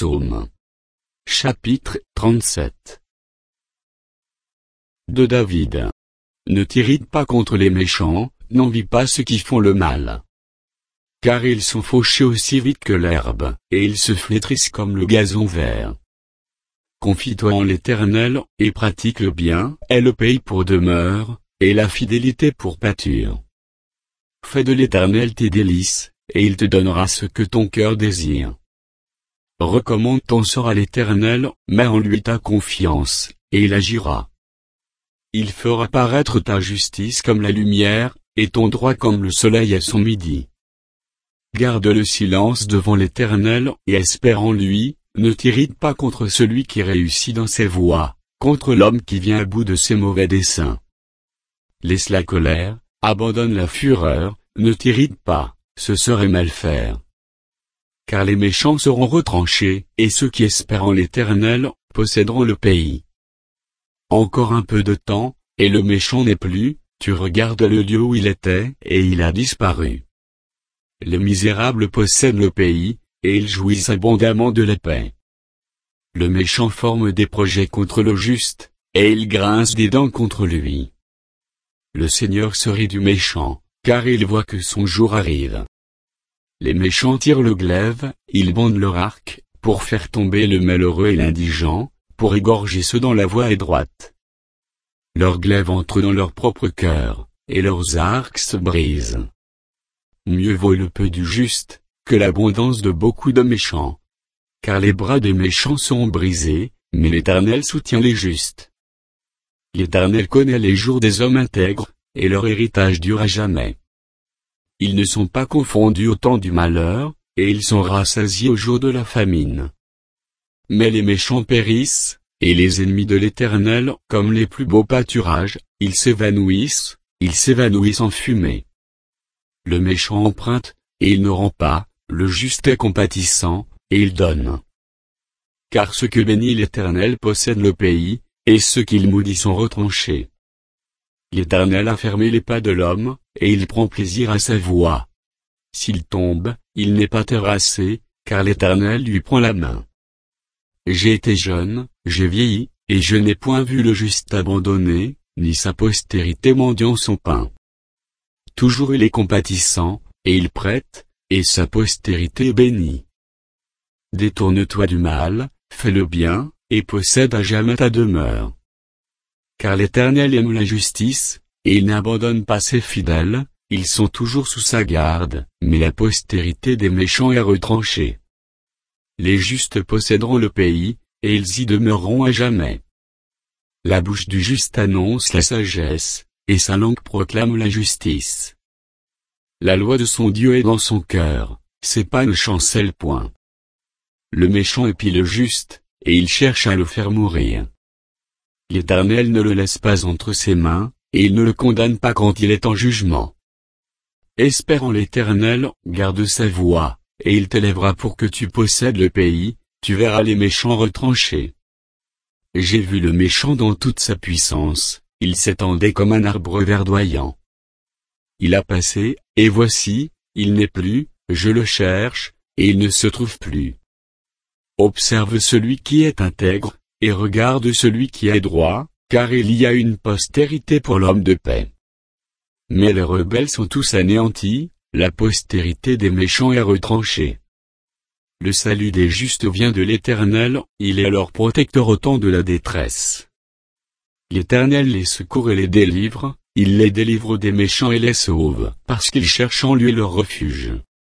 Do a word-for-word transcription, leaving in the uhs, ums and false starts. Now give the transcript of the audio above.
Psaume. Chapitre trente-sept. De David. Ne t'irrite pas contre les méchants, n'envie pas ceux qui font le mal. Car ils sont fauchés aussi vite que l'herbe, et ils se flétrissent comme le gazon vert. Confie-toi en l'Éternel, et pratique le bien, et le pays pour demeure, et la fidélité pour pâture. Fais de l'Éternel tes délices, et il te donnera ce que ton cœur désire. Recommande ton sort à l'Éternel, mets en lui ta confiance, et il agira. Il fera paraître ta justice comme la lumière, et ton droit comme le soleil à son midi. Garde le silence devant l'Éternel, et espère en lui, ne t'irrite pas contre celui qui réussit dans ses voies, contre l'homme qui vient à bout de ses mauvais desseins. Laisse la colère, abandonne la fureur, ne t'irrite pas, ce serait mal faire. Car les méchants seront retranchés, et ceux qui espèrent en l'Éternel, posséderont le pays. Encore un peu de temps, et le méchant n'est plus, tu regardes le lieu où il était, et il a disparu. Les misérables possèdent le pays, et ils jouissent abondamment de la paix. Le méchant forme des projets contre le juste, et il grince des dents contre lui. Le Seigneur se rit du méchant, car il voit que son jour arrive. Les méchants tirent le glaive, ils bandent leur arc, pour faire tomber le malheureux et l'indigent, pour égorger ceux dont la voie est droite. Leurs glaives entrent dans leur propre cœur, et leurs arcs se brisent. Mieux vaut le peu du juste, que l'abondance de beaucoup de méchants. Car les bras des méchants sont brisés, mais l'Éternel soutient les justes. L'Éternel connaît les jours des hommes intègres, et leur héritage dure à jamais. Ils ne sont pas confondus au temps du malheur, et ils sont rassasiés au jour de la famine. Mais les méchants périssent, et les ennemis de l'Éternel, comme les plus beaux pâturages, ils s'évanouissent, ils s'évanouissent en fumée. Le méchant emprunte, et il ne rend pas, le juste est compatissant, et il donne. Car ceux que bénit l'Éternel possèdent le pays, et ceux qu'il maudit sont retranchés. L'Éternel a fermé les pas de l'homme, et il prend plaisir à sa voie. S'il tombe, il n'est pas terrassé, car l'Éternel lui prend la main. J'ai été jeune, j'ai vieilli, et je n'ai point vu le juste abandonné, ni sa postérité mendiant son pain. Toujours il est compatissant, et il prête, et sa postérité est bénie. Détourne-toi du mal, fais le bien, et possède à jamais ta demeure. Car l'Éternel aime la justice, et il n'abandonne pas ses fidèles, ils sont toujours sous sa garde, mais la postérité des méchants est retranchée. Les justes posséderont le pays, et ils y demeureront à jamais. La bouche du juste annonce la sagesse, et sa langue proclame la justice. La loi de son Dieu est dans son cœur, ses pas ne chancellent point. Le méchant épie le juste, et il cherche à le faire mourir. L'Éternel ne le laisse pas entre ses mains, et il ne le condamne pas quand il est en jugement. Espère en l'Éternel, garde sa voie, et il t'élèvera pour que tu possèdes le pays, tu verras les méchants retranchés. J'ai vu le méchant dans toute sa puissance, il s'étendait comme un arbre verdoyant. Il a passé, et voici, il n'est plus, je le cherche, et il ne se trouve plus. Observe celui qui est intègre, et regarde celui qui est droit, car il y a une postérité pour l'homme de paix. Mais les rebelles sont tous anéantis, la postérité des méchants est retranchée. Le salut des justes vient de l'Éternel, il est leur protecteur au temps de la détresse. L'Éternel les secourt et les délivre, il les délivre des méchants et les sauve, parce qu'ils cherchent en lui leur refuge.